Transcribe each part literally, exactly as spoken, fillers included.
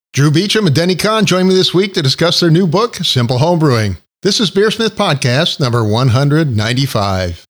Drew Beecham and Denny Kahn join me this week to discuss their new book, Simple Homebrewing. This is Beersmith Podcast number one hundred ninety-five.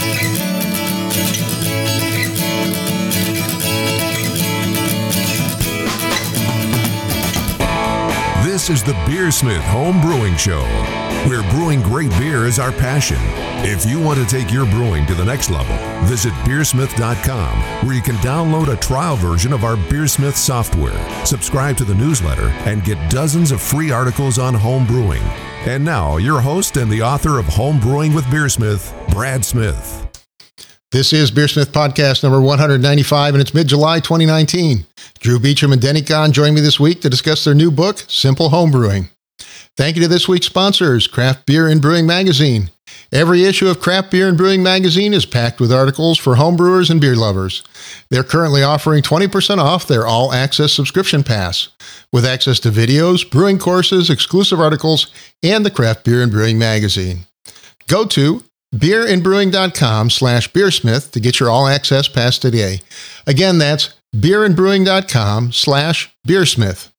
This is the Beersmith Home Brewing Show, where brewing great beer is our passion. If you want to take your brewing to the next level, visit beersmith dot com, where you can download a trial version of our Beersmith software, subscribe to the newsletter, and get dozens of free articles on home brewing. And now, your host and the author of Home Brewing with Beersmith, Brad Smith. This is Beersmith Podcast number one hundred ninety-five, and it's mid-July twenty nineteen. Drew Beecham and Denny Kahn join me this week to discuss their new book, Simple Homebrewing. Thank you to this week's sponsors, Craft Beer and Brewing Magazine. Every issue of Craft Beer and Brewing Magazine is packed with articles for homebrewers and beer lovers. They're currently offering twenty percent off their all-access subscription pass, with access to videos, brewing courses, exclusive articles, and the Craft Beer and Brewing Magazine. Go to beerandbrewing.com slash beersmith to get your all-access pass today. Again, that's beerandbrewing.com slash beersmith.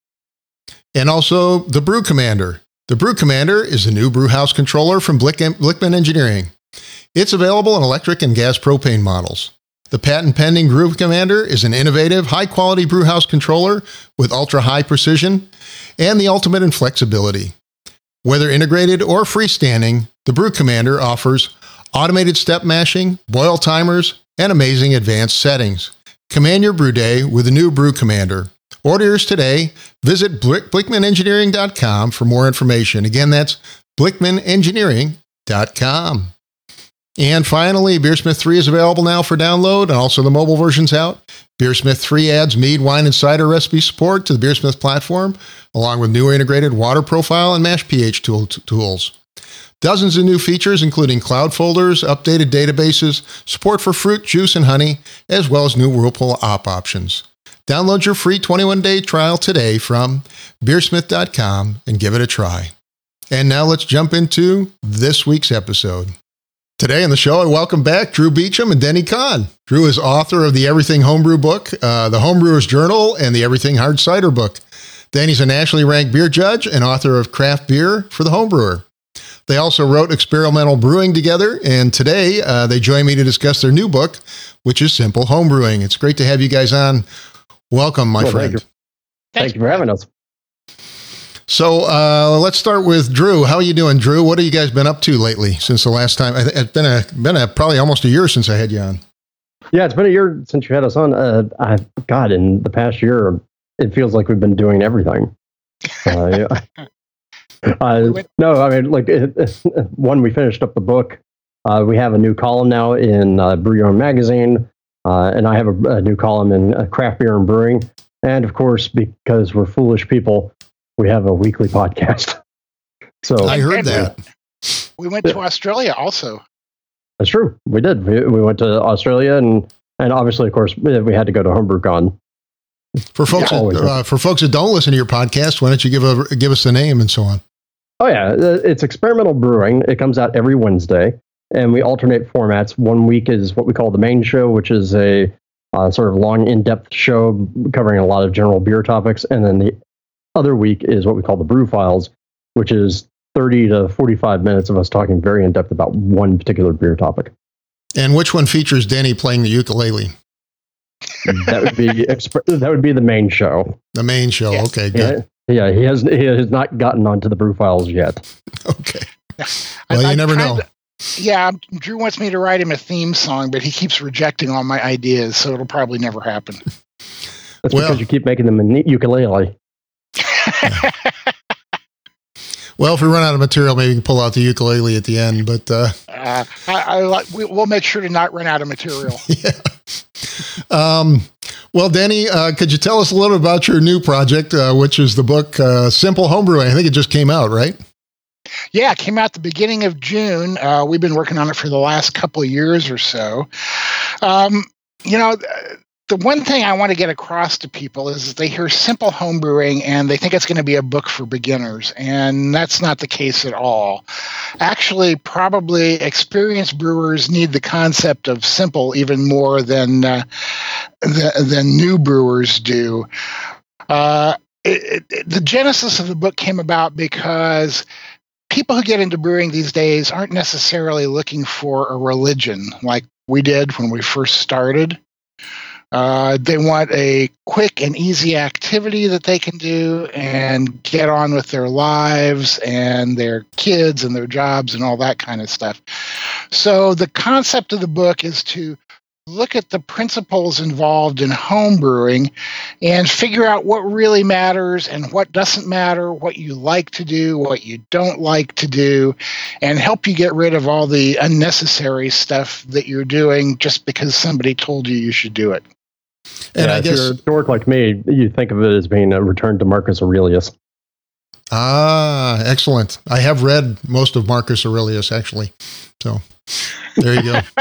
And also the Brew Commander. The Brew Commander is the new brewhouse controller from Blick- Blickman Engineering. It's available in electric and gas propane models. The patent-pending Brew Commander is an innovative, high-quality brewhouse controller with ultra-high precision and the ultimate in flexibility. Whether integrated or freestanding, the Brew Commander offers automated step mashing, boil timers, and amazing advanced settings. Command your brew day with the new Brew Commander. Order yours today. Visit blickman engineering dot com for more information. Again, that's blickman engineering dot com. And finally, Beersmith three is available now for download, and also the mobile version's out. Beersmith three adds mead, wine, and cider recipe support to the Beersmith platform, along with new integrated water profile and mash pH tool t- tools. Dozens of new features, including cloud folders, updated databases, support for fruit, juice, and honey, as well as new Whirlpool op options. Download your free twenty-one day trial today from beersmith dot com and give it a try. And now let's jump into this week's episode. Today on the show, I welcome back Drew Beecham and Denny Kahn. Drew is author of the Everything Homebrew book, uh, the Homebrewers Journal, and the Everything Hard Cider book. Denny's a nationally ranked beer judge and author of Craft Beer for the Homebrewer. They also wrote Experimental Brewing together, and today uh, they join me to discuss their new book, which is Simple Homebrewing. It's great to have you guys on. Welcome, my well, friend. Thank you. Thank you for having us. So uh, let's start with Drew. How are you doing, Drew? What have you guys been up to lately since the last time? It's been a been a probably almost a year since I had you on. Yeah, it's been a year since you had us on. Uh, I, God, in the past year, it feels like we've been doing everything. Uh, yeah. uh, no, I mean, like it, when we finished up the book, uh, we have a new column now in uh, Brew Your Own Magazine, uh, and I have a, a new column in uh, Craft Beer and Brewing. And of course, because we're foolish people, we have a weekly podcast. So I heard that. We went to Australia also. That's true. We did. We, we went to Australia, and, and obviously, of course, we had to go to HomebrewCon. For folks, yeah, that, uh, for folks that don't listen to your podcast, why don't you give a, give us the name and so on? Oh yeah, it's Experimental Brewing. It comes out every Wednesday, and we alternate formats. One week is what we call the main show, which is a uh, sort of long, in-depth show covering a lot of general beer topics, and then the other week is what we call the Brew Files, which is thirty to forty-five minutes of us talking very in-depth about one particular beer topic. And which one features Denny playing the ukulele? That would be exp- that would be the main show. The main show. Yeah. Okay, good. Yeah. Yeah, he has he has not gotten onto the Brew Files yet. Okay. Well, I, you never know. To, yeah, Drew wants me to write him a theme song, but he keeps rejecting all my ideas, so it'll probably never happen. That's well, because you keep making them a ukulele. Yeah. Well, if we run out of material, maybe we can pull out the ukulele at the end. But uh, uh, I, I like we, we'll make sure to not run out of material. Yeah. Um, well, Denny, uh, could you tell us a little about your new project, uh, which is the book uh, Simple Homebrewing? I think it just came out, right? Yeah, it came out the beginning of June. Uh, we've been working on it for the last couple of years or so. Um, you know, the one thing I want to get across to people is they hear simple homebrewing and they think it's going to be a book for beginners, and that's not the case at all. Actually, probably experienced brewers need the concept of simple even more than uh, the, than new brewers do. Uh, it, it, the genesis of the book came about because people who get into brewing these days aren't necessarily looking for a religion like we did when we first started. Uh, they want a quick and easy activity that they can do and get on with their lives and their kids and their jobs and all that kind of stuff. So the concept of the book is to look at the principles involved in home brewing and figure out what really matters and what doesn't matter, what you like to do, what you don't like to do, and help you get rid of all the unnecessary stuff that you're doing just because somebody told you you should do it. And yeah, I guess if you're a dork like me, you think of it as being a return to Marcus Aurelius. Ah, excellent. I have read most of Marcus Aurelius, actually. So there you go.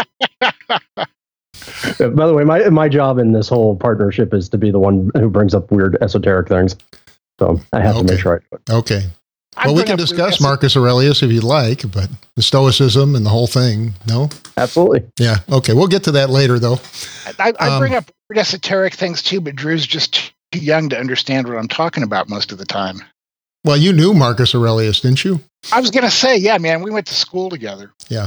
By the way, my my job in this whole partnership is to be the one who brings up weird esoteric things. So I have okay. to make sure I do it. Okay. Well, we can discuss Marcus Aurelius if you'd like, but the Stoicism and the whole thing, no? Absolutely. Yeah. Okay. We'll get to that later, though. I, I um, bring up weird esoteric things, too, but Drew's just too young to understand what I'm talking about most of the time. Well, you knew Marcus Aurelius, didn't you? I was going to say, yeah, man, we went to school together. Yeah.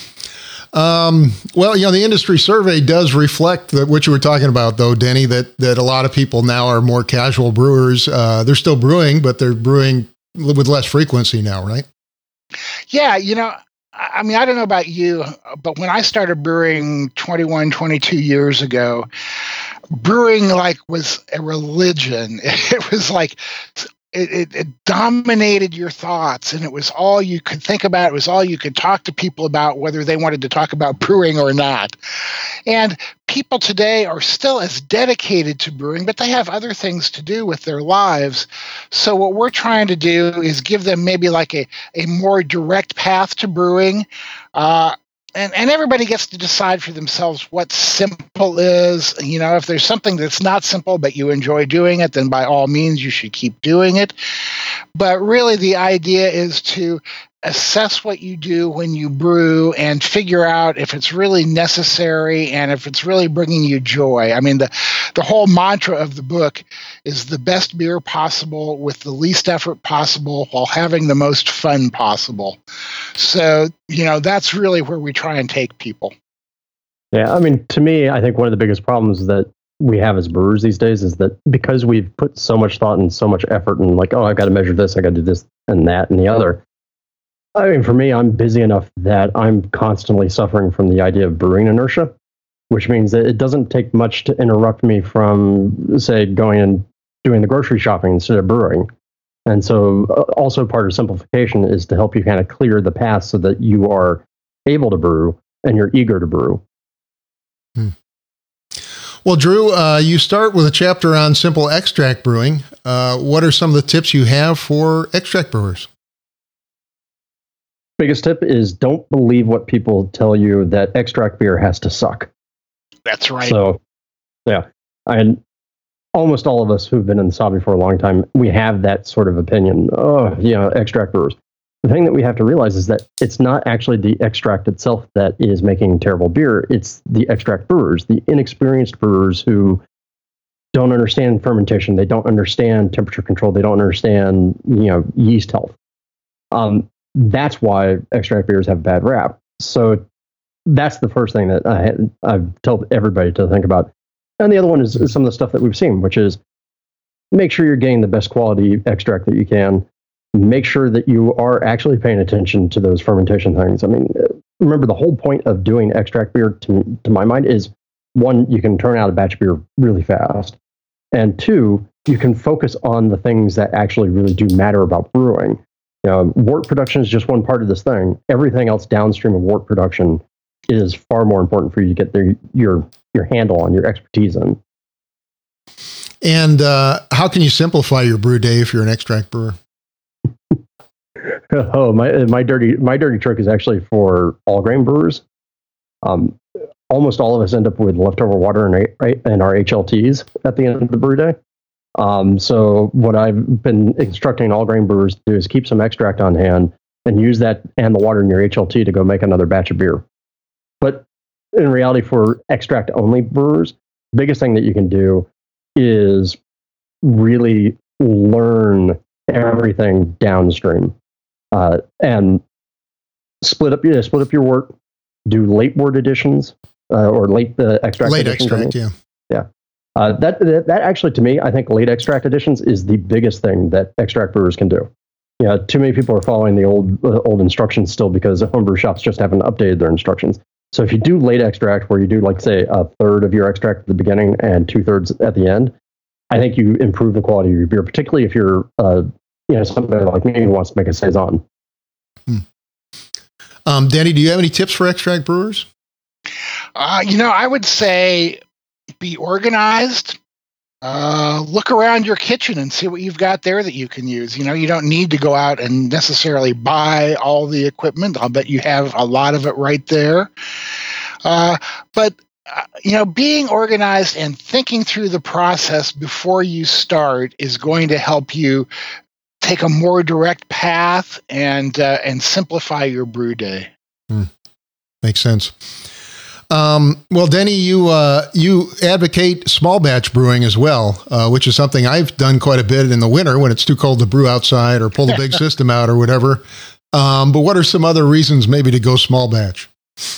Um, well, you know, the industry survey does reflect that what you were talking about, though, Denny, that, that a lot of people now are more casual brewers. Uh, they're still brewing, but they're brewing with less frequency now, right? Yeah. You know, I mean, I don't know about you, but when I started brewing twenty-one, twenty-two years ago, brewing like was a religion. It was like, It, it, it dominated your thoughts, and it was all you could think about. It was all you could talk to people about, whether they wanted to talk about brewing or not. And people today are still as dedicated to brewing, but they have other things to do with their lives. So what we're trying to do is give them maybe like a, a more direct path to brewing. Uh, And and everybody gets to decide for themselves what simple is. You know, if there's something that's not simple, but you enjoy doing it, then by all means you should keep doing it. But really the idea is to assess what you do when you brew and figure out if it's really necessary and if it's really bringing you joy. I mean, the, the whole mantra of the book is the best beer possible with the least effort possible while having the most fun possible. So, you know, that's really where we try and take people. Yeah, I mean, to me, I think one of the biggest problems that we have as brewers these days is that because we've put so much thought and so much effort and like, oh, I got to measure this, I got to do this and that and the other. I mean, for me, I'm busy enough that I'm constantly suffering from the idea of brewing inertia, which means that it doesn't take much to interrupt me from, say, going and doing the grocery shopping instead of brewing. And so uh, also part of simplification is to help you kind of clear the path so that you are able to brew and you're eager to brew. Hmm. Well, Drew, uh, you start with a chapter on simple extract brewing. Uh, what are some of the tips you have for extract brewers? Biggest tip is don't believe what people tell you that extract beer has to suck. That's right. So, yeah. And almost all of us who've been in this hobby for a long time, we have that sort of opinion. Oh, you know, extract brewers. The thing that we have to realize is that it's not actually the extract itself that is making terrible beer. It's the extract brewers, the inexperienced brewers who don't understand fermentation. They don't understand temperature control. They don't understand, you know, yeast health. Um, That's why extract beers have bad rap. So that's the first thing that I, I've told everybody to think about. And the other one is, is some of the stuff that we've seen, which is make sure you're getting the best quality extract that you can. Make sure that you are actually paying attention to those fermentation things. I mean, remember the whole point of doing extract beer, to, to my mind, is one, you can turn out a batch of beer really fast. And two, you can focus on the things that actually really do matter about brewing. You know, wort production is just one part of this thing. Everything else downstream of wort production is far more important for you to get their, your your handle on, your expertise in. And uh, how can you simplify your brew day if you're an extract brewer? oh, my my dirty my dirty trick is actually for all grain brewers. Um, almost all of us end up with leftover water in, in our H L Ts at the end of the brew day. Um, so what I've been instructing all grain brewers to do is keep some extract on hand and use that and the water in your H L T to go make another batch of beer. But in reality, for extract only brewers, the biggest thing that you can do is really learn everything downstream uh, and split up, yeah, split up your work, do late wort additions uh, or late uh, extract late additions. extract, yeah. Yeah. Uh, that, that that actually, to me, I think late extract additions is the biggest thing that extract brewers can do. Yeah, too many people are following the old uh, old instructions still because homebrew shops just haven't updated their instructions. So if you do late extract, where you do, like, say, a third of your extract at the beginning and two thirds at the end, I think you improve the quality of your beer, particularly if you're, uh, you know, somebody like me who wants to make a saison. Hmm. Um, Denny, do you have any tips for extract brewers? Uh, you know, I would say be organized. Uh, look around your kitchen and see what you've got there that you can use. You know, you don't need to go out and necessarily buy all the equipment. I'll bet you have a lot of it right there. Uh, but, uh, you know, being organized and thinking through the process before you start is going to help you take a more direct path and uh, and simplify your brew day. Hmm. Makes sense. Um, well, Denny, you uh, you advocate small batch brewing as well, uh, which is something I've done quite a bit in the winter when it's too cold to brew outside or pull the big system out or whatever. Um, but what are some other reasons maybe to go small batch?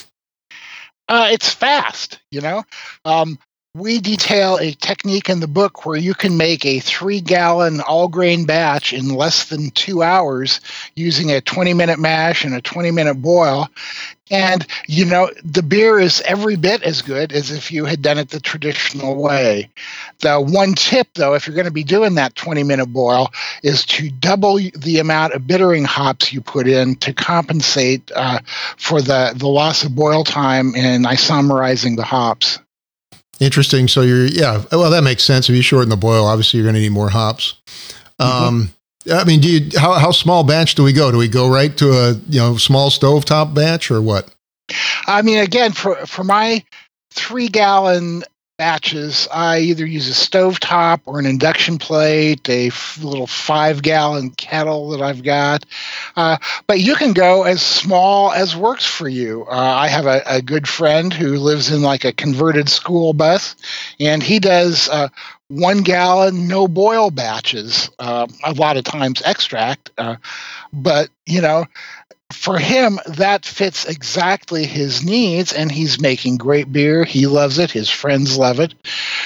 Uh, it's fast, you know. Um, we detail a technique in the book where you can make a three-gallon all-grain batch in less than two hours using a twenty-minute mash and a twenty-minute boil. And, you know, the beer is every bit as good as if you had done it the traditional way. The one tip, though, if you're going to be doing that twenty-minute boil, is to double the amount of bittering hops you put in to compensate uh, for the, the loss of boil time in isomerizing the hops. Interesting. So you're, yeah, well, that makes sense. If you shorten the boil, obviously you're going to need more hops. Um, mm-hmm. I mean, do you, how, how small batch do we go? Do we go right to a, you know, small stovetop batch or what? I mean, again, for, for my three gallon batches, I either use a stovetop or an induction plate, a f- little five gallon kettle that I've got. Uh, but you can go as small as works for you. Uh, I have a, a good friend who lives in like a converted school bus, and he does uh, one gallon no boil batches, uh, a lot of times extract. Uh, but, you know, for him, that fits exactly his needs, and he's making great beer. He loves it. His friends love it.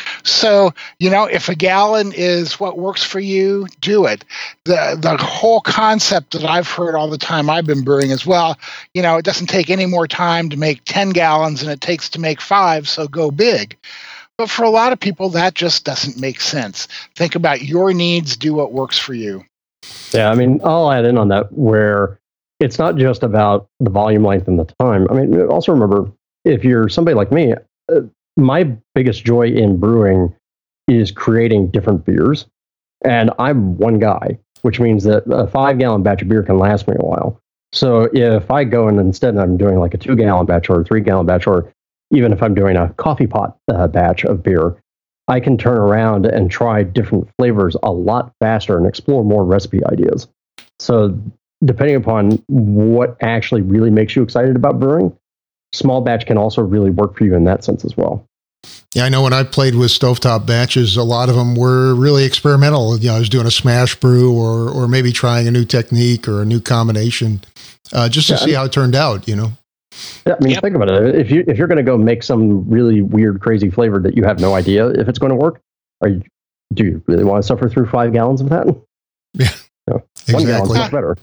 So, you know, if a gallon is what works for you, do it. The the whole concept that I've heard all the time I've been brewing is, well, you know, it doesn't take any more time to make ten gallons than it takes to make five, so go big. But for a lot of people, that just doesn't make sense. Think about your needs, do what works for you. Yeah, I mean, I'll add in on that where it's not just about the volume length and the time. I mean, also remember, if you're somebody like me, uh, my biggest joy in brewing is creating different beers. And I'm one guy, which means that a five gallon batch of beer can last me a while. So if I go and instead I'm doing like a two gallon batch or a three gallon batch, or even if I'm doing a coffee pot uh, batch of beer, I can turn around and try different flavors a lot faster and explore more recipe ideas. So depending upon what actually really makes you excited about brewing, small batch can also really work for you in that sense as well. Yeah, I know when I played with stovetop batches, a lot of them were really experimental. You know, I was doing a smash brew or or maybe trying a new technique or a new combination uh, just to yeah, see I mean, how it turned out, you know? Yeah, I mean, yep. Think about it. If, you, if you're going to go make some really weird, crazy flavor that you have no idea if it's going to work, are you, do you really want to suffer through five gallons of that? Yeah, no, exactly. One gallon's much better.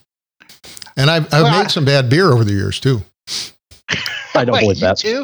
And I've, I've well, made some bad beer over the years, too. I don't Wait, believe that. Too?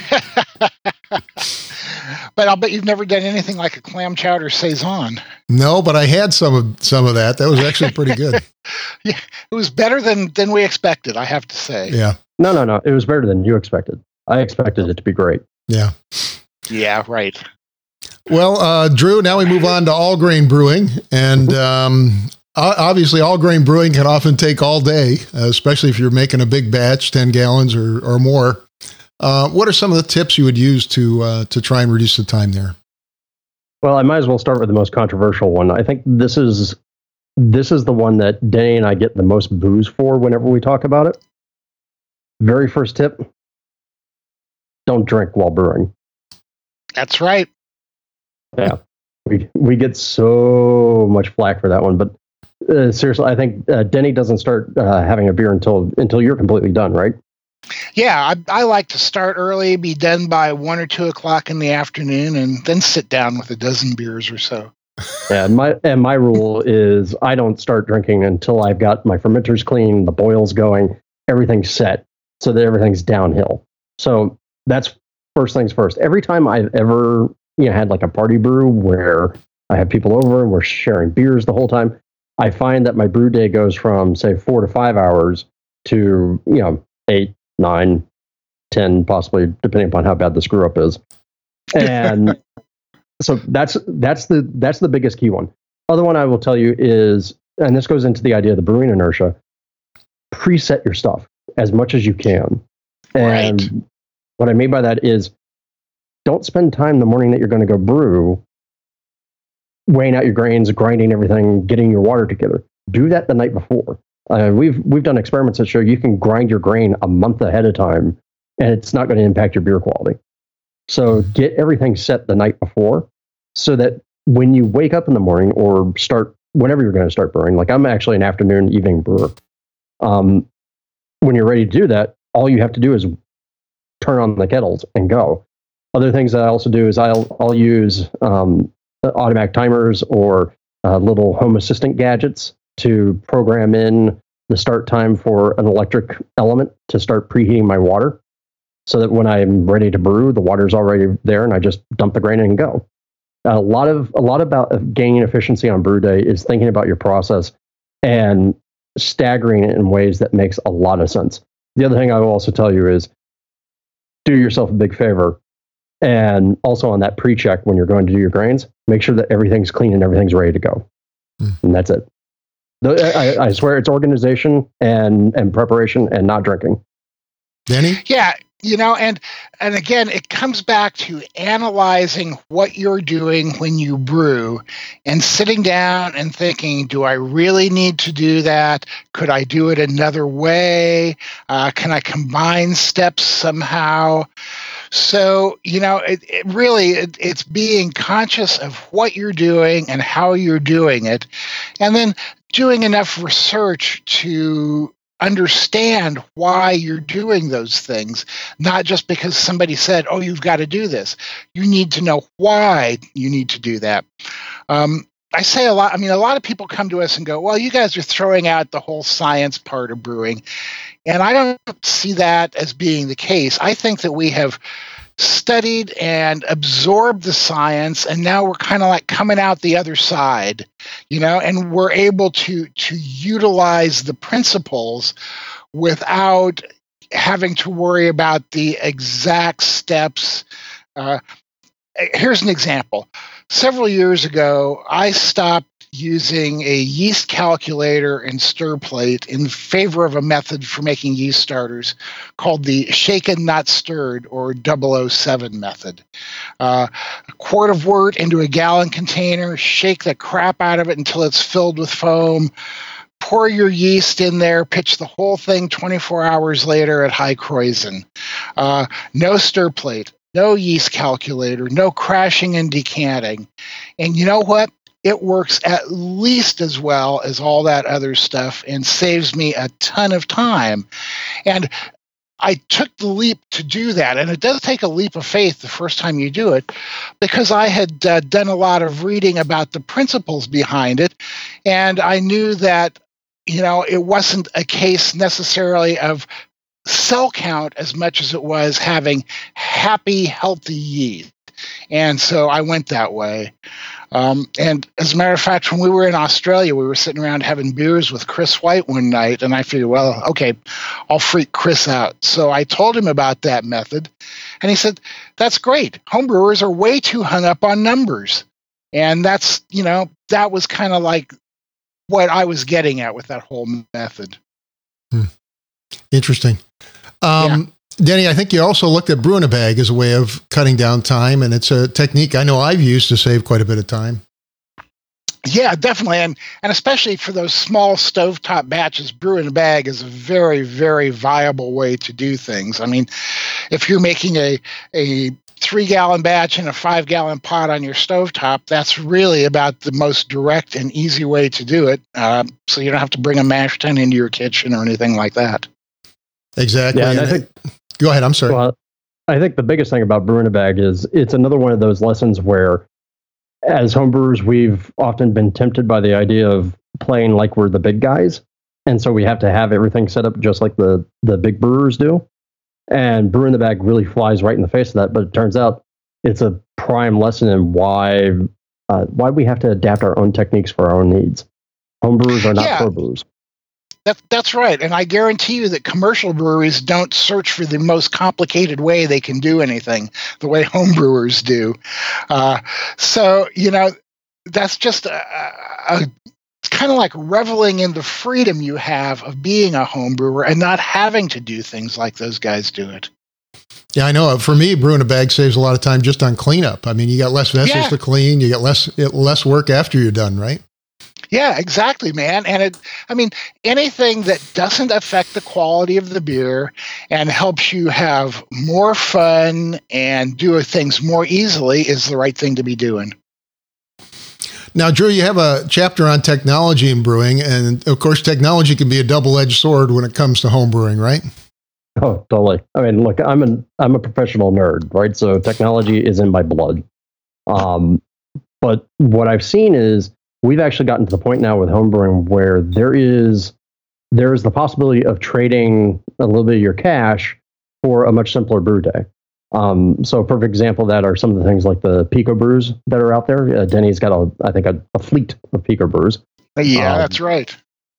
But I'll bet you've never done anything like a clam chowder saison. No, but I had some of some of that. That was actually pretty good. Yeah, it was better than, than we expected, I have to say. Yeah. No, no, no. It was better than you expected. I expected it to be great. Yeah. Yeah, right. Well, uh, Drew, now we move on to all grain brewing. And um, obviously, all grain brewing can often take all day, uh, especially if you're making a big batch, ten gallons or, or more. Uh, what are some of the tips you would use to uh, to try and reduce the time there? Well, I might as well start with the most controversial one. I think this is this is the one that Denny and I get the most booze for whenever we talk about it. Very first tip: don't drink while brewing. That's right. Yeah. we we get so much flack for that one, but uh, seriously, I think uh, Denny doesn't start uh, having a beer until until you're completely done, right? Yeah, I, I like to start early, be done by one or two o'clock in the afternoon, and then sit down with a dozen beers or so. Yeah, and my and my rule is I don't start drinking until I've got my fermenters clean, the boils going, everything's set, so that everything's downhill. So that's first things first. Every time I've ever you know had like a party brew where I have people over and we're sharing beers the whole time, I find that my brew day goes from say four to five hours to you know eight, nine, ten, possibly depending upon how bad the screw up is, and. So that's that's the that's the biggest key one. Other one I will tell you is, and this goes into the idea of the brewing inertia, preset your stuff as much as you can. And right. What I mean by that is don't spend time the morning that you're going to go brew weighing out your grains, grinding everything, getting your water together. Do that the night before. Uh, we've we've done experiments that show you can grind your grain a month ahead of time and it's not going to impact your beer quality. So get everything set the night before so that when you wake up in the morning or start, whenever you're going to start brewing, like I'm actually an afternoon, evening brewer. Um, when you're ready to do that, all you have to do is turn on the kettles and go. Other things that I also do is I'll, I'll use um, automatic timers or uh, little home assistant gadgets to program in the start time for an electric element to start preheating my water. So that when I'm ready to brew, the water's already there, and I just dump the grain in and go. A lot of a lot about gaining efficiency on brew day is thinking about your process and staggering it in ways that makes a lot of sense. The other thing I will also tell you is do yourself a big favor, and also on that pre-check when you're going to do your grains, make sure that everything's clean and everything's ready to go, mm. and that's it. I, I swear it's organization and and preparation and not drinking. Danny? Yeah. You know, and and again, it comes back to analyzing what you're doing when you brew and sitting down and thinking, do I really need to do that? Could I do it another way? Uh, can I combine steps somehow? So, you know, it, it really, it, it's being conscious of what you're doing and how you're doing it, and then doing enough research to understand why you're doing those things, not just because somebody said, oh, you've got to do this. You need to know why you need to do that. Um, I say a lot, I mean, a lot of people come to us and go, well, you guys are throwing out the whole science part of brewing. And I don't see that as being the case. I think that we have studied and absorbed the science, and now we're kind of like coming out the other side, you know, and we're able to to utilize the principles without having to worry about the exact steps. Uh, here's an example. Several years ago, I stopped using a yeast calculator and stir plate in favor of a method for making yeast starters called the shaken not stirred or double oh seven method. Uh, a quart of wort into a gallon container, shake the crap out of it until it's filled with foam, pour your yeast in there, pitch the whole thing twenty-four hours later at high Kreuzen. Uh, no stir plate, no yeast calculator, no crashing and decanting. And you know what? It works at least as well as all that other stuff and saves me a ton of time. And I took the leap to do that. And it does take a leap of faith the first time you do it, because I had uh, done a lot of reading about the principles behind it. And I knew that, you know, it wasn't a case necessarily of cell count as much as it was having happy, healthy yeast. And so I went that way. Um, and as a matter of fact, when we were in Australia, we were sitting around having beers with Chris White one night, and I figured, well, okay, I'll freak Chris out. So I told him about that method, and he said, that's great. Homebrewers are way too hung up on numbers. And that's, you know, that was kind of like what I was getting at with that whole method. Hmm. Interesting. Um, yeah. Denny, I think you also looked at brew in a bag as a way of cutting down time, and it's a technique I know I've used to save quite a bit of time. Yeah, definitely. And and especially for those small stovetop batches, brew in a bag is a very, very viable way to do things. I mean, if you're making a a three gallon batch in a five gallon pot on your stovetop, that's really about the most direct and easy way to do it. Uh, so you don't have to bring a mash tun into your kitchen or anything like that. Exactly. Yeah, and I think, go ahead. I'm sorry. Well, I think the biggest thing about brewing a bag is it's another one of those lessons where, as homebrewers, we've often been tempted by the idea of playing like we're the big guys. And so we have to have everything set up just like the, the big brewers do. And brewing the bag really flies right in the face of that. But it turns out it's a prime lesson in why uh, why we have to adapt our own techniques for our own needs. Homebrewers are not yeah, pro brewers. That, that's right. And I guarantee you that commercial breweries don't search for the most complicated way they can do anything the way homebrewers do. Uh, so, you know, that's just a, a it's kind of like reveling in the freedom you have of being a home brewer and not having to do things like those guys do it. Yeah, I know. For me, brewing a bag saves a lot of time just on cleanup. I mean, you got less vessels yeah. to clean. You got less less work after you're done, right? Yeah, exactly, man. And it, I mean, anything that doesn't affect the quality of the beer and helps you have more fun and do things more easily is the right thing to be doing. Now, Drew, you have a chapter on technology in brewing, and of course, technology can be a double-edged sword when it comes to home brewing, right? Oh, totally. I mean, look, I'm an I'm a professional nerd, right? So technology is in my blood. Um, but what I've seen is we've actually gotten to the point now with home brewing where there is there is the possibility of trading a little bit of your cash for a much simpler brew day. Um, so a perfect example of that are some of the things like the Pico brews that are out there. Uh, Denny's got, a, I think, a, a fleet of Pico brews. Yeah, um, that's right.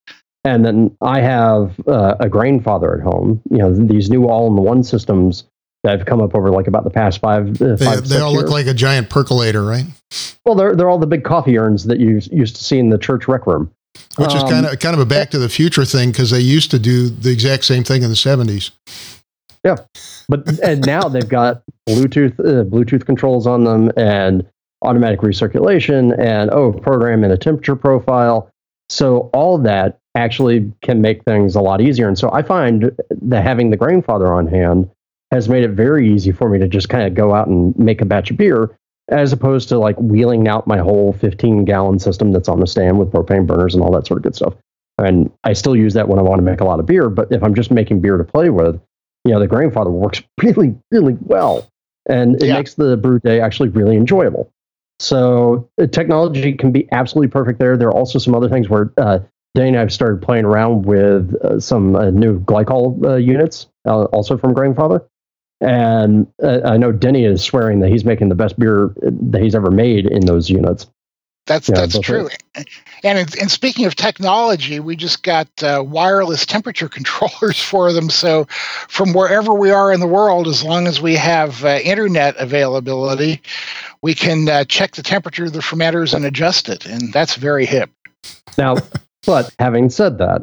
And then I have uh, a Grainfather at home. You know, these new all-in-one systems that have come up over like about the past five, uh, They, five they all years. look like a giant percolator, right? Well, they're they're all the big coffee urns that you used to see in the church rec room. Which is Um, kind of kind of a Back to the Future thing because they used to do the exact same thing in the seventies. Yeah, but and now they've got Bluetooth uh, Bluetooth controls on them and automatic recirculation and oh, program and a temperature profile. So all of that actually can make things a lot easier. And so I find that having the Grainfather on hand has made it very easy for me to just kind of go out and make a batch of beer, as opposed to like wheeling out my whole fifteen gallon system that's on the stand with propane burners and all that sort of good stuff. And I still use that when I want to make a lot of beer, but if I'm just making beer to play with, you know, the Grainfather works really, really well. And it Yeah. makes the brew day actually really enjoyable. So uh, technology can be absolutely perfect there. There are also some other things where uh, Danny and I have started playing around with uh, some uh, new glycol uh, units, uh, also from Grainfather. And uh, I know Denny is swearing that he's making the best beer that he's ever made in those units. That's Yeah, that's both true. And and speaking of technology, we just got uh, wireless temperature controllers for them. So from wherever we are in the world, as long as we have uh, internet availability, we can uh, check the temperature of the fermenters and adjust it. And that's very hip. Now, but having said that,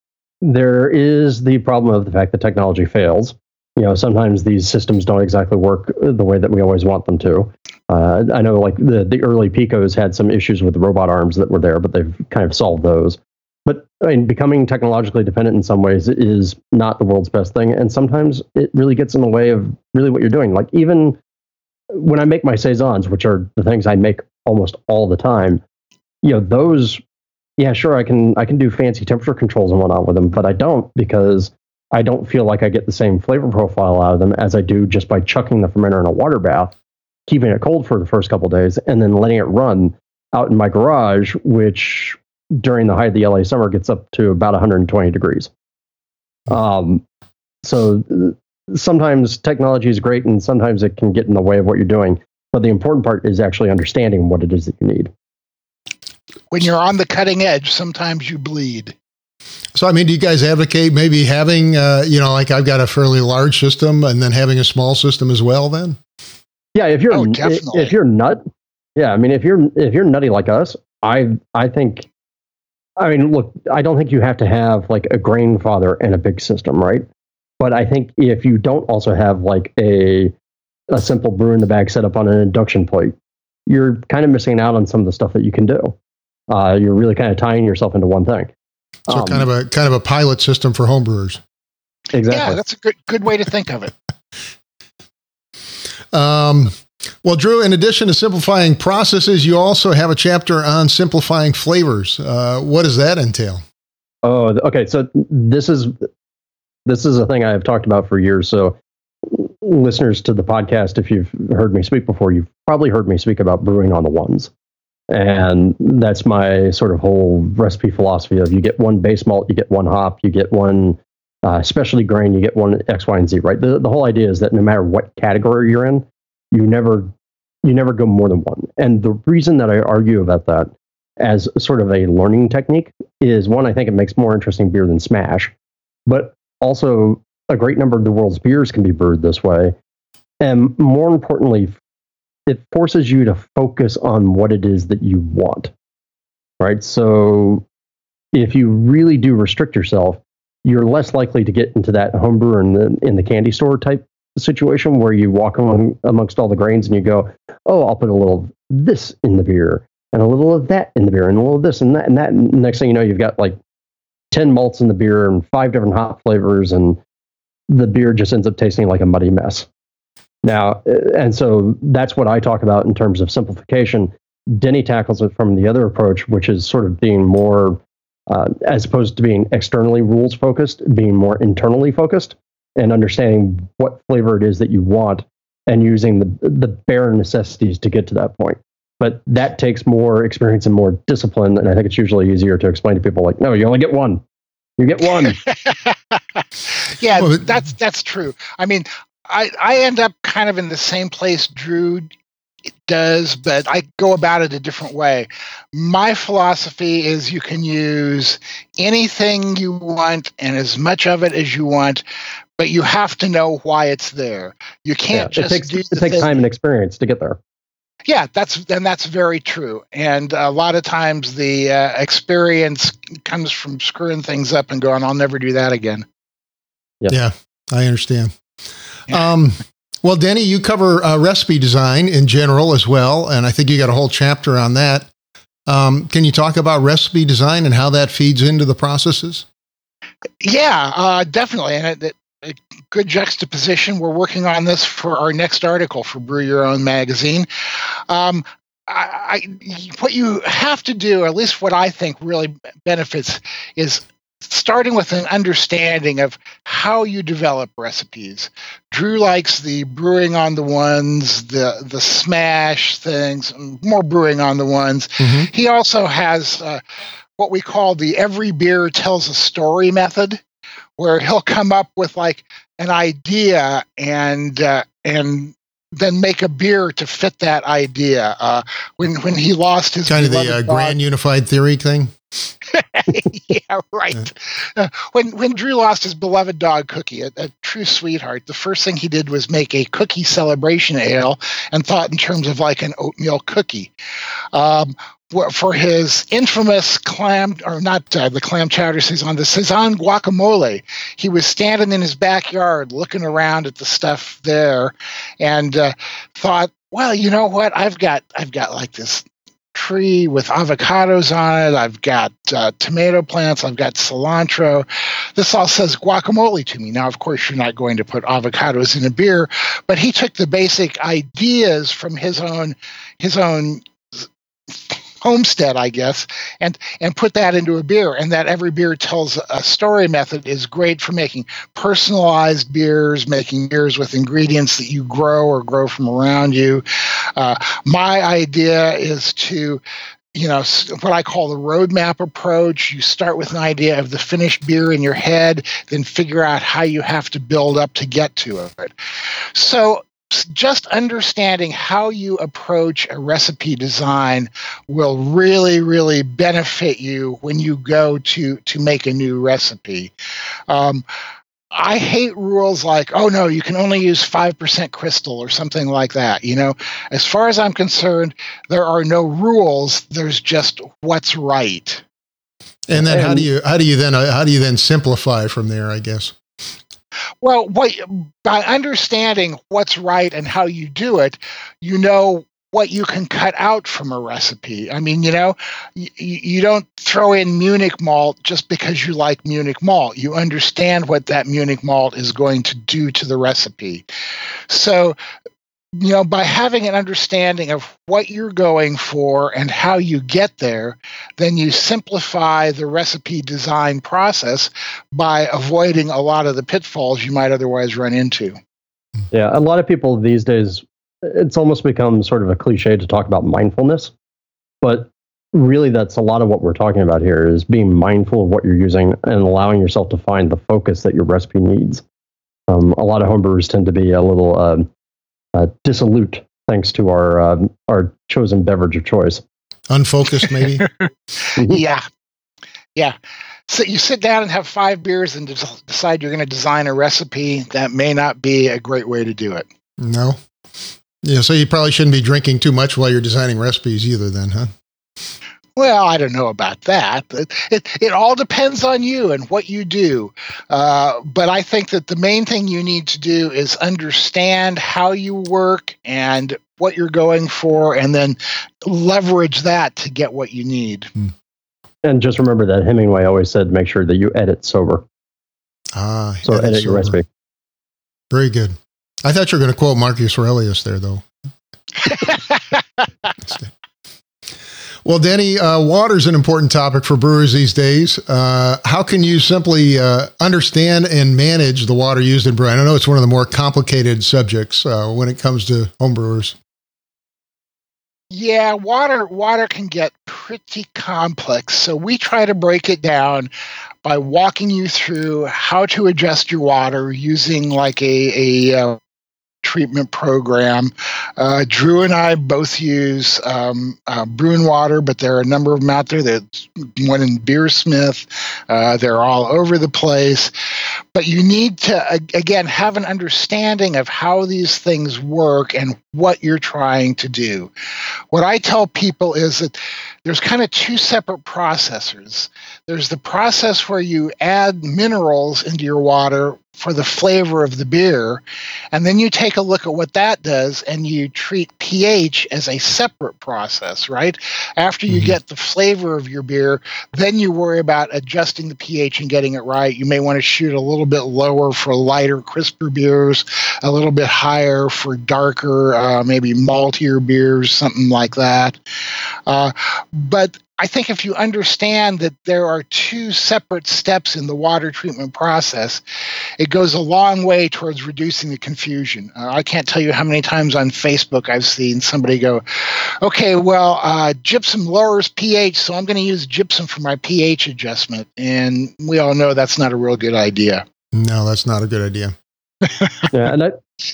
there is the problem of the fact that technology fails. You know, sometimes these systems don't exactly work the way that we always want them to. Uh, I know, like the the early Picos had some issues with the robot arms that were there, but they've kind of solved those. But I mean, becoming technologically dependent in some ways is not the world's best thing, and sometimes it really gets in the way of really what you're doing. Like even when I make my saisons, which are the things I make almost all the time, you know, those, yeah, sure, I can I can do fancy temperature controls and whatnot with them, but I don't because I don't feel like I get the same flavor profile out of them as I do just by chucking the fermenter in a water bath, keeping it cold for the first couple of days, and then letting it run out in my garage, which during the height of the L A summer gets up to about one hundred twenty degrees. Um, so sometimes technology is great, and sometimes it can get in the way of what you're doing. But the important part is actually understanding what it is that you need. When you're on the cutting edge, sometimes you bleed. So, I mean, do you guys advocate maybe having, uh, you know, like I've got a fairly large system and then having a small system as well then? Yeah, if you're Oh, if, definitely. if you're nut, yeah, I mean, if you're if you're nutty like us, I I think, I mean, look, I don't think you have to have like a Grainfather and a big system, right? But I think if you don't also have like a a simple brew in the bag set up on an induction plate, you're kind of missing out on some of the stuff that you can do. Uh, you're really kind of tying yourself into one thing. So Um, kind of a kind of a pilot system for homebrewers. Exactly. Yeah, that's a good good way to think of it. Um, well, Drew, in addition to simplifying processes, you also have a chapter on simplifying flavors. Uh, what does that entail? Oh, okay. So this is this is a thing I have talked about for years. So listeners to the podcast, if you've heard me speak before, you've probably heard me speak about brewing on the ones. And that's my sort of whole recipe philosophy of you get one base malt, you get one hop, you get one uh, specialty grain, you get one X, Y, and Z, right? The, the whole idea is that no matter what category you're in, you never you never go more than one. And the reason that I argue about that as sort of a learning technique is, one, I think it makes more interesting beer than smash, but also a great number of the world's beers can be brewed this way. And more importantly, it forces you to focus on what it is that you want, right? So if you really do restrict yourself, you're less likely to get into that homebrewer in the, in the candy store type situation where you walk among, amongst all the grains and you go, oh, I'll put a little of this in the beer and a little of that in the beer and a little of this and that and that. And next thing you know, you've got like ten malts in the beer and five different hop flavors, and the beer just ends up tasting like a muddy mess. Now, and so that's what I talk about in terms of simplification. Denny tackles it from the other approach, which is sort of being more, uh, as opposed to being externally rules focused, being more internally focused and understanding what flavor it is that you want and using the the bare necessities to get to that point. But that takes more experience and more discipline, and I think it's usually easier to explain to people like, no, you only get one. You get one. Yeah, well, that's that's true. I mean, I, I end up kind of in the same place Drew does, but I go about it a different way. My philosophy is you can use anything you want and as much of it as you want, but you have to know why it's there. You can't yeah, just it takes, do it takes time and experience to get there. Yeah, that's and that's very true. And a lot of times the uh, experience comes from screwing things up and going, I'll never do that again. Yep. Yeah, I understand. Yeah. Um, well, Denny, you cover uh, recipe design in general as well, and I think you got a whole chapter on that. Um, can you talk about recipe design and how that feeds into the processes? Yeah, uh, definitely. And it, it, a good juxtaposition. We're working on this for our next article for Brew Your Own magazine. Um, I, I, what you have to do, at least what I think really benefits, is starting with an understanding of how you develop recipes. Drew likes the brewing on the ones, the the smash things, more brewing on the ones. Mm-hmm. He also has uh, what we call the every beer tells a story method, where he'll come up with like an idea and uh, and then make a beer to fit that idea. Uh, when when he lost his kind of the uh, grand unified theory thing. Yeah, right. Uh, when when Drew lost his beloved dog Cookie, a, a true sweetheart, the first thing he did was make a cookie celebration ale and thought in terms of like an oatmeal cookie. Um, for his infamous clam, or not uh, the clam chowder Saison, the Saison guacamole, he was standing in his backyard looking around at the stuff there and uh, thought, well, you know what? I've got I've got like this tree with avocados on it. I've got uh, tomato plants. I've got cilantro. This all says guacamole to me. Now, of course, you're not going to put avocados in a beer, but he took the basic ideas from his own his own homestead, I guess, and and put that into a beer. And that every beer tells a story method is great for making personalized beers, making beers with ingredients that you grow or grow from around you. Uh, my idea is to, you know, what I call the roadmap approach. You start with an idea of the finished beer in your head, then figure out how you have to build up to get to it. So just understanding how you approach a recipe design will really, really benefit you when you go to, to make a new recipe. Um, I hate rules like, oh, no, you can only use five percent crystal or something like that. You know, as far as I'm concerned, there are no rules. There's just what's right. And then and, how do you how do you then how do you then simplify from there, I guess? Well, what, by understanding what's right and how you do it, you know what you can cut out from a recipe. I mean, you know, you, you don't throw in Munich malt just because you like Munich malt. You understand what that Munich malt is going to do to the recipe. So you know, by having an understanding of what you're going for and how you get there, then you simplify the recipe design process by avoiding a lot of the pitfalls you might otherwise run into. Yeah, a lot of people these days, it's almost become sort of a cliche to talk about mindfulness, but really that's a lot of what we're talking about here is being mindful of what you're using and allowing yourself to find the focus that your recipe needs. Um, a lot of homebrewers tend to be a little uh, uh, dissolute thanks to our uh, our chosen beverage of choice. Unfocused, maybe? Yeah. Yeah. So you sit down and have five beers and decide you're going to design a recipe. That may not be a great way to do it. No. Yeah, so you probably shouldn't be drinking too much while you're designing recipes either then, huh? Well, I don't know about that. It, it, it all depends on you and what you do. Uh, but I think that the main thing you need to do is understand how you work and what you're going for, and then leverage that to get what you need. Hmm. And just remember that Hemingway always said, make sure that you edit sober. Ah, so edit, edit your recipe. Very good. I thought you were going to quote Marcus Aurelius there, though. Well, Denny, uh, water is an important topic for brewers these days. Uh, how can you simply uh, understand and manage the water used in brewing? I know it's one of the more complicated subjects uh, when it comes to homebrewers. Yeah, water water can get pretty complex. So we try to break it down by walking you through how to adjust your water using like a, a uh, treatment program. Uh, Drew and I both use um, uh, Bruin water, but there are a number of them out there. There's one in Beersmith. Uh, they're all over the place. But you need to, again, have an understanding of how these things work and what you're trying to do. What I tell people is that there's kind of two separate processors. There's the process where you add minerals into your water for the flavor of the beer, and then you take a look at what that does, and you treat pH as a separate process, right? After you mm-hmm. get the flavor of your beer, then you worry about adjusting the pH and getting it right. You may want to shoot a little bit lower for lighter, crisper beers, a little bit higher for darker, uh, maybe maltier beers, something like that. Uh, but I think if you understand that there are two separate steps in the water treatment process, it goes a long way towards reducing the confusion. Uh, I can't tell you how many times on Facebook I've seen somebody go, okay, well, uh, gypsum lowers pH, so I'm going to use gypsum for my pH adjustment. And we all know that's not a real good idea. No, that's not a good idea. Yeah, and I,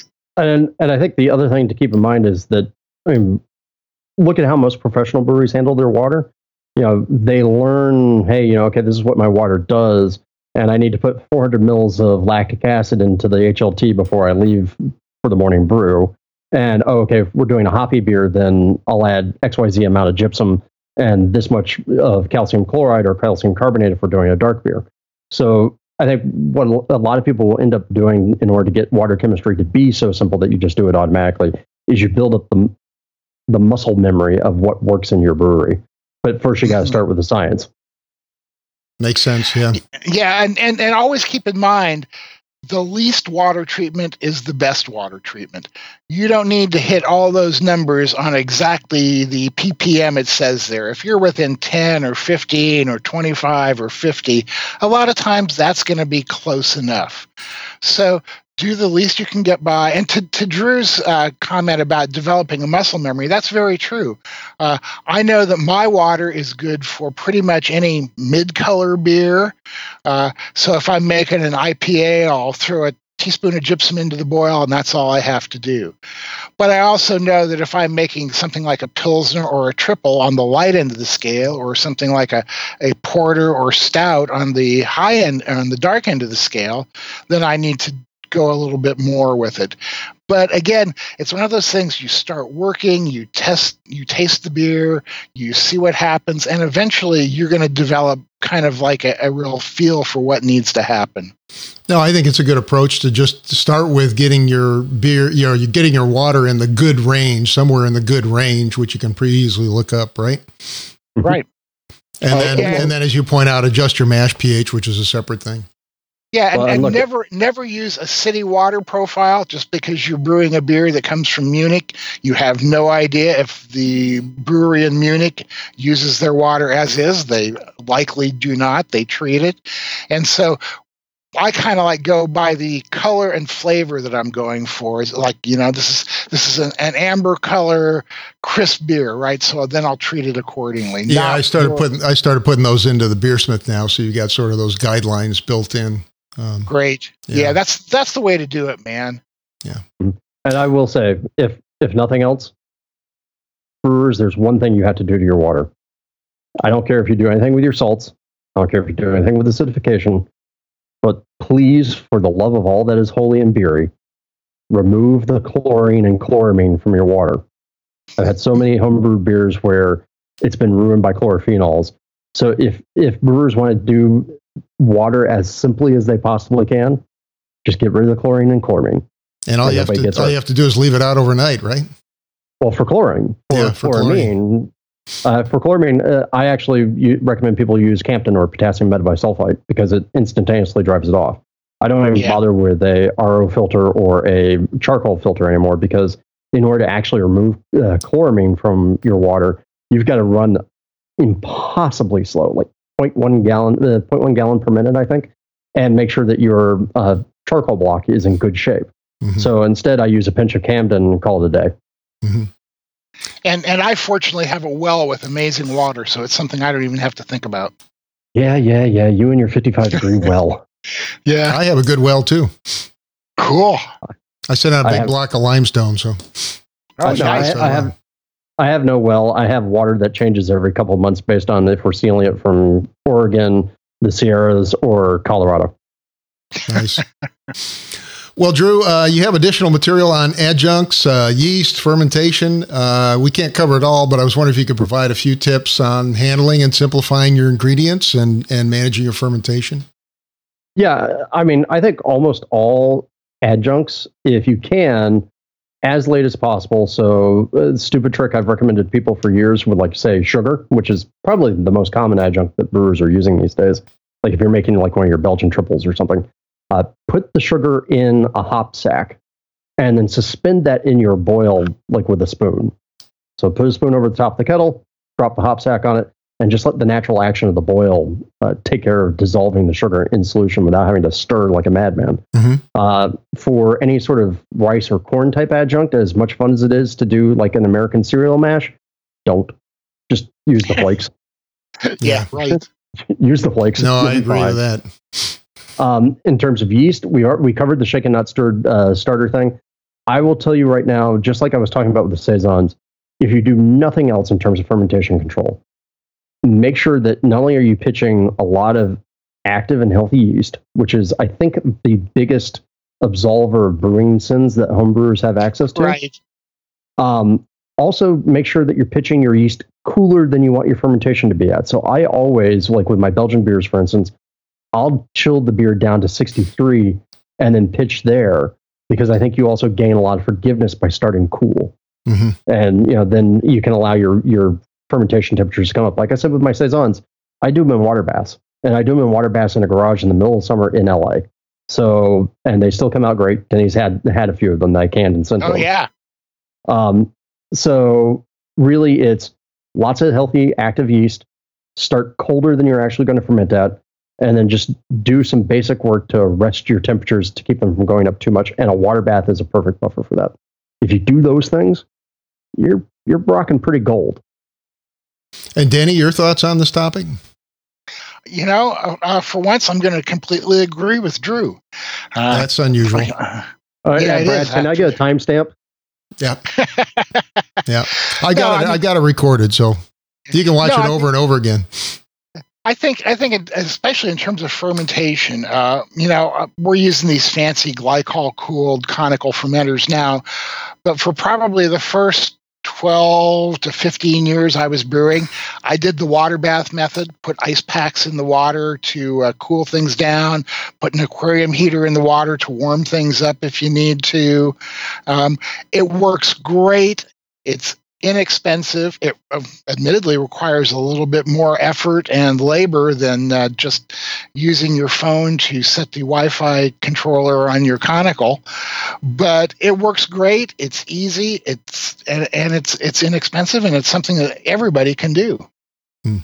and, and I think the other thing to keep in mind is that, I mean, look at how most professional breweries handle their water. You know, they learn, hey, you know, okay, this is what my water does, and I need to put four hundred mils of lactic acid into the H L T before I leave for the morning brew. And, oh, okay, if we're doing a hoppy beer, then I'll add X Y Z amount of gypsum and this much of calcium chloride or calcium carbonate if we're doing a dark beer. So I think what a lot of people will end up doing in order to get water chemistry to be so simple that you just do it automatically is you build up the, the muscle memory of what works in your brewery. But first, you got to start with the science. Makes sense, yeah. Yeah, and, and, and always keep in mind, the least water treatment is the best water treatment. You don't need to hit all those numbers on exactly the P P M it says there. If you're within ten or fifteen or twenty-five or fifty, a lot of times that's going to be close enough. So do the least you can get by. And to, to Drew's uh, comment about developing a muscle memory, that's very true. Uh, I know that my water is good for pretty much any mid-color beer. Uh, so if I'm making an I P A, I'll throw a teaspoon of gypsum into the boil, and that's all I have to do. But I also know that if I'm making something like a Pilsner or a triple on the light end of the scale, or something like a, a porter or stout on the high end, on the dark end of the scale, then I need to go a little bit more with it. But again, it's one of those things you start working, you test, you taste the beer, you see what happens, and eventually you're going to develop kind of like a, a real feel for what needs to happen. No, I think it's a good approach to just start with getting your beer, you know, you're getting your water in the good range, somewhere in the good range, which you can pretty easily look up, right? Right. And uh, then, yeah. and then, as you point out, adjust your mash pH, which is a separate thing. Yeah, and, Well, and and look- never never use a city water profile just because you're brewing a beer that comes from Munich. You have no idea if the brewery in Munich uses their water as is. They likely do not. They treat it. And so I kind of like go by the color and flavor that I'm going for. Is like, you know, this is this is an, an amber color crisp beer, right? So then I'll treat it accordingly. Yeah, Not I started more- putting I started putting those into the Beersmith now, so you got sort of those guidelines built in. Um, Great. Yeah. Yeah. that's that's the way to do it, man. And I will say, if if nothing else, brewers, there's one thing you have to do to your water. I don't care if you do anything with your salts. I don't care if you do anything with acidification. But please, for the love of all that is holy and beery, remove the chlorine and chloramine from your water. I've had so many homebrewed beers where it's been ruined by chlorophenols. So if if brewers want to do water as simply as they possibly can, just get rid of the chlorine and chloramine. and all And you have nobody to gets all hurt. you have to do is leave it out overnight, right? Well, for chlorine, for, Yeah, for chloramine, uh, for chloramine, uh, I actually u- recommend people use Campton or potassium metabisulfite because it instantaneously drives it off. I don't even Yeah. bother with a R O filter or a charcoal filter anymore because in order to actually remove uh, chloramine from your water, you've got to run impossibly slow, like zero point one gallon, uh, zero point one gallon per minute, I think, and make sure that your uh, charcoal block is in good shape. Mhm. So instead, I use a pinch of Camden and call it a day. Mhm. And and I fortunately have a well with amazing water, so it's something I don't even have to think about. Yeah, yeah, yeah. You and your fifty-five degree well. Yeah. I have a good well too. Cool. I sit on a I big have- block of limestone, so Oh, I, no, nice. I, I have, I have no well. I have water that changes every couple of months based on if we're sealing it from Oregon, the Sierras, or Colorado. nice. Well, Drew, uh, you have additional material on adjuncts, uh, yeast, fermentation. Uh, we can't cover it all, but I was wondering if you could provide a few tips on handling and simplifying your ingredients and, and managing your fermentation. Yeah, I mean, I think almost all adjuncts, if you can, as late as possible. So, uh, stupid trick I've recommended people for years would like say sugar, which is probably the most common adjunct that brewers are using these days. Like if you're making like one of your Belgian triples or something, uh, put the sugar in a hop sack and then suspend that in your boil like with a spoon. So put a spoon over the top of the kettle, drop the hop sack on it, and just let the natural action of the boil uh, take care of dissolving the sugar in solution without having to stir like a madman. Mhm. Uh, for any sort of rice or corn type adjunct, as much fun as it is to do like an American cereal mash, don't. Just use the flakes. Yeah, right. Use the flakes. No, You'll I be agree fine. with that. Um, in terms of yeast, we are we covered the shaken not stirred uh, starter thing. I will tell you right now, just like I was talking about with the saisons, if you do nothing else in terms of fermentation control, make sure that not only are you pitching a lot of active and healthy yeast, which is I think the biggest absolver of brewing sins that homebrewers have access to. Right. Um, also, make sure that you're pitching your yeast cooler than you want your fermentation to be at. So I always, like with my Belgian beers, for instance, I'll chill the beer down to sixty-three and then pitch there because I think you also gain a lot of forgiveness by starting cool. hmm And you know, then you can allow your your fermentation temperatures to come up. Like I said with my saisons, I do them in water baths, and I do them in water baths in a garage in the middle of summer in L A. So, and they still come out great. Denny's had had a few of them that I canned and sent to Oh him. yeah. Um, so really, it's lots of healthy active yeast. Start colder than you're actually going to ferment at, and then just do some basic work to arrest your temperatures to keep them from going up too much. And a water bath is a perfect buffer for that. If you do those things, you're you're rocking pretty gold. And Danny, your thoughts on this topic? You know, uh, uh, for once, I'm going to completely agree with Drew. Uh, That's unusual. uh, All right, Yeah, uh, it Brad, is, can I get a timestamp? Yeah. Yeah. I got No, it. I I mean- got it recorded, so you can watch No, it I over and over again. I think, I think, it, especially in terms of fermentation, uh, you know, uh, we're using these fancy glycol-cooled conical fermenters now, but for probably the first twelve to fifteen years I was brewing, I did the water bath method, put ice packs in the water to uh, cool things down, put an aquarium heater in the water to warm things up if you need to. Um, it works great. It's inexpensive. It uh, admittedly requires a little bit more effort and labor than uh, just using your phone to set the Wi-Fi controller on your Conical, but it works great. It's easy. It's and, and it's it's inexpensive, and it's something that everybody can do. Hmm.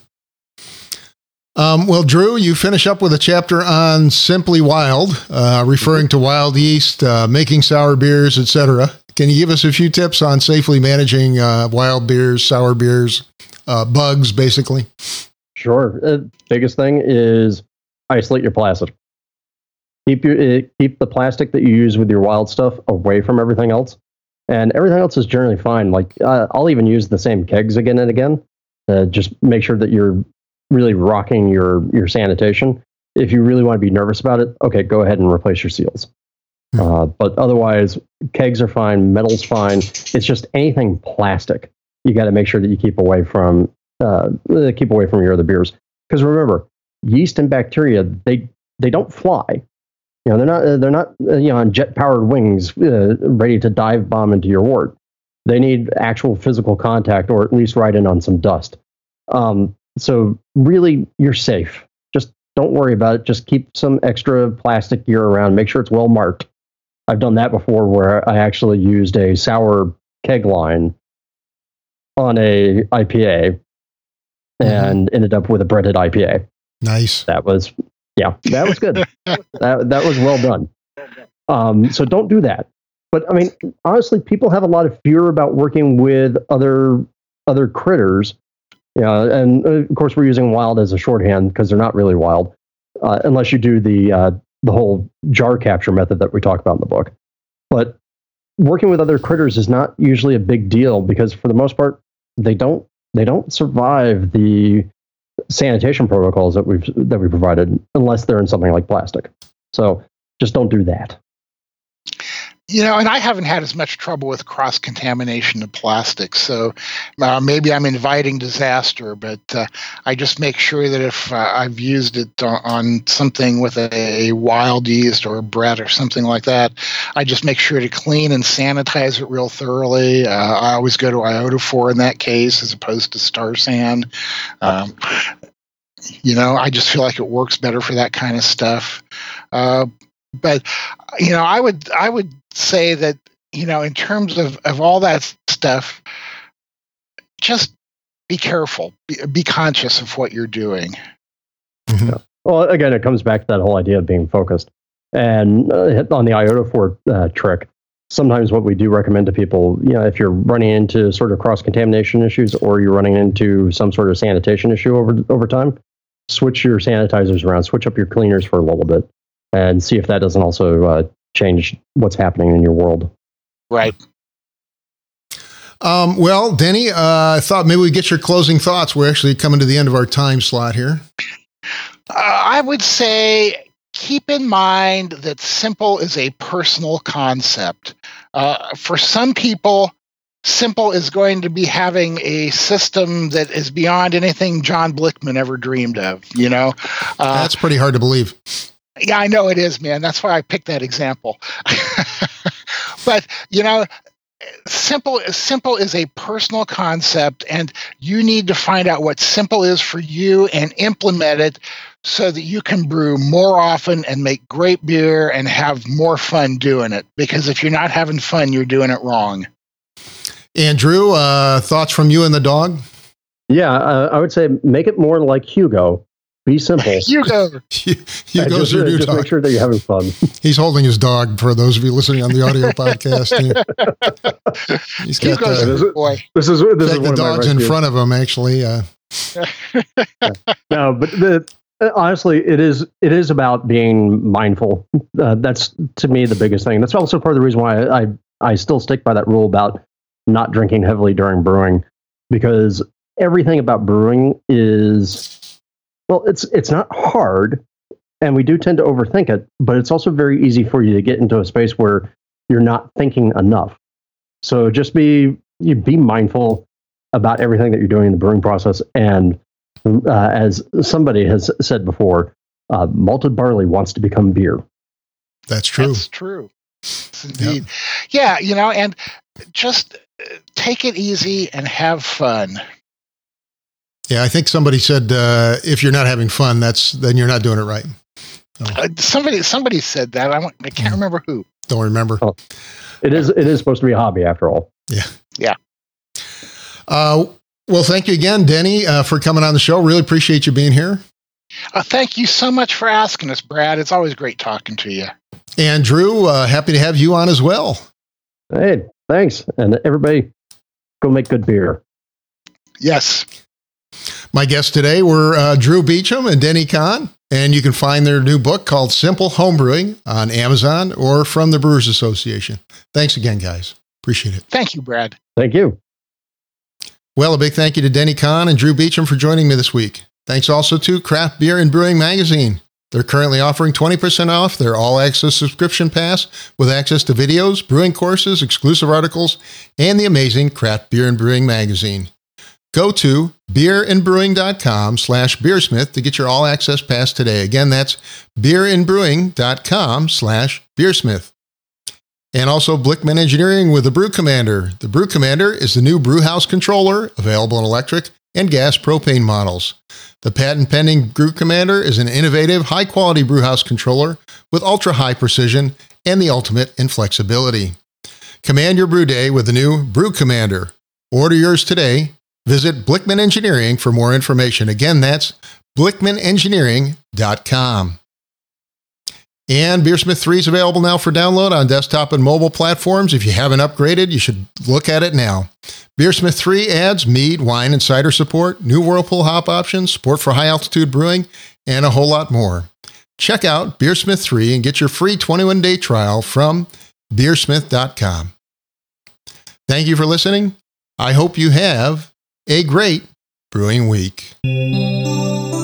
Um, well, Drew, you finish up with a chapter on Simply Wild, uh, referring to wild yeast, uh, making sour beers, et cetera. Can you give us a few tips on safely managing uh, wild beers, sour beers, uh, bugs, basically? Sure. Uh, biggest thing is isolate your plastic. Keep your uh, keep the plastic that you use with your wild stuff away from everything else, and everything else is generally fine. Like uh, I'll even use the same kegs again and again. Uh, just make sure that you're really rocking your your sanitation. If you really want to be nervous about it, okay, go ahead and replace your seals. Hmm. Uh, but otherwise, kegs are fine, metal's fine. It's just anything plastic you got to make sure that you keep away from uh, keep away from your other beers. Because remember, yeast and bacteria they they don't fly. You know they're not uh, they're not uh, you know on jet powered wings uh, ready to dive bomb into your wort. They need actual physical contact, or at least ride in on some dust. Um, So really, you're safe. Just don't worry about it. Just keep some extra plastic gear around. Make sure it's well marked. I've done that before where I actually used a sour keg line on a I P A mm-hmm. and ended up with a breaded I P A. Nice. That was, yeah, that was good. that, that was well done. Um, so don't do that. But I mean, honestly, people have a lot of fear about working with other other critters. Yeah, and uh, of course we're using wild as a shorthand because they're not really wild, uh, unless you do the uh, the whole jar capture method that we talk about in the book. But working with other critters is not usually a big deal because for the most part they don't they don't survive the sanitation protocols that we've that we provided unless they're in something like plastic. So just don't do that. You know, and I haven't had as much trouble with cross-contamination of plastic, so uh, maybe I'm inviting disaster, but uh, I just make sure that if uh, I've used it on, on something with a, a wild yeast or a bread or something like that, I just make sure to clean and sanitize it real thoroughly. Uh, I always go to iodophor in that case as opposed to Star San. Um, you know, I just feel like it works better for that kind of stuff. Uh, but, you know, I would I would say that, you know, in terms of, of all that stuff, just be careful, be, be conscious of what you're doing. Mm-hmm. Yeah. Well, again, it comes back to that whole idea of being focused. And uh, on the iodophor uh, trick, sometimes what we do recommend to people, you know, if you're running into sort of cross-contamination issues or you're running into some sort of sanitation issue over over time, switch your sanitizers around, switch up your cleaners for a little bit, and see if that doesn't also uh, change what's happening in your world. Right. Um, well, Denny, uh, I thought maybe we'd get your closing thoughts. We're actually coming to the end of our time slot here. Uh, I would say keep in mind that simple is a personal concept. Uh, for some people, simple is going to be having a system that is beyond anything John Blickman ever dreamed of, you know? Uh, That's pretty hard to believe. Yeah, I know it is, man. That's why I picked that example. But, you know, simple simple is a personal concept, and you need to find out what simple is for you and implement it so that you can brew more often and make great beer and have more fun doing it. Because if you're not having fun, you're doing it wrong. Andrew, uh, thoughts from you and the dog? Yeah, uh, I would say make it more like Hugo. Be simple. Hugo. Hugo's yeah, just, your new just dog. Make sure that you're having fun. He's holding his dog for those of you listening on the audio podcast. He's got Hugo's the, a good boy. This is this is the one dog's of my in recipes. front of him, actually. Uh, yeah. No, but the, honestly, it is it is about being mindful. Uh, that's to me the biggest thing. That's also part of the reason why I, I I still stick by that rule about not drinking heavily during brewing, because everything about brewing is. Well, it's it's not hard, and we do tend to overthink it, but it's also very easy for you to get into a space where you're not thinking enough. So just be you be mindful about everything that you're doing in the brewing process. And uh, as somebody has said before, uh, malted barley wants to become beer. That's true. That's true. Yes, indeed. Yeah. yeah, you know, and just take it easy and have fun. Yeah, I think somebody said uh, if you're not having fun, that's then you're not doing it right. So. Uh, somebody somebody said that. I, I can't remember who. Don't remember. Oh, it is it is supposed to be a hobby after all. Yeah. Yeah. Uh, well, thank you again, Denny, uh, for coming on the show. Really appreciate you being here. Uh, thank you so much for asking us, Brad. It's always great talking to you. And Drew, uh, happy to have you on as well. Hey, thanks. And everybody, go make good beer. Yes. My guests today were uh, Drew Beecham and Denny Kahn, and you can find their new book called Simple Homebrewing on Amazon or from the Brewers Association. Thanks again, guys. Appreciate it. Thank you, Brad. Thank you. Well, a big thank you to Denny Kahn and Drew Beecham for joining me this week. Thanks also to Craft Beer and Brewing Magazine. They're currently offering twenty percent off their all-access subscription pass with access to videos, brewing courses, exclusive articles, and the amazing Craft Beer and Brewing Magazine. Go to beerandbrewing.com slash beersmith to get your all-access pass today. Again, that's beerandbrewing.com slash beersmith. And also Blickman Engineering with the Brew Commander. The Brew Commander is the new brew house controller available in electric and gas propane models. The patent-pending Brew Commander is an innovative, high-quality brewhouse controller with ultra-high precision and the ultimate in flexibility. Command your brew day with the new Brew Commander. Order yours today. Visit Blickman Engineering for more information. Again, that's blickman engineering dot com. And Beersmith three is available now for download on desktop and mobile platforms. If you haven't upgraded, you should look at it now. Beersmith three adds mead, wine, and cider support, new Whirlpool hop options, support for high-altitude brewing, and a whole lot more. Check out Beersmith three and get your free twenty-one day trial from beersmith dot com. Thank you for listening. I hope you have a great brewing week.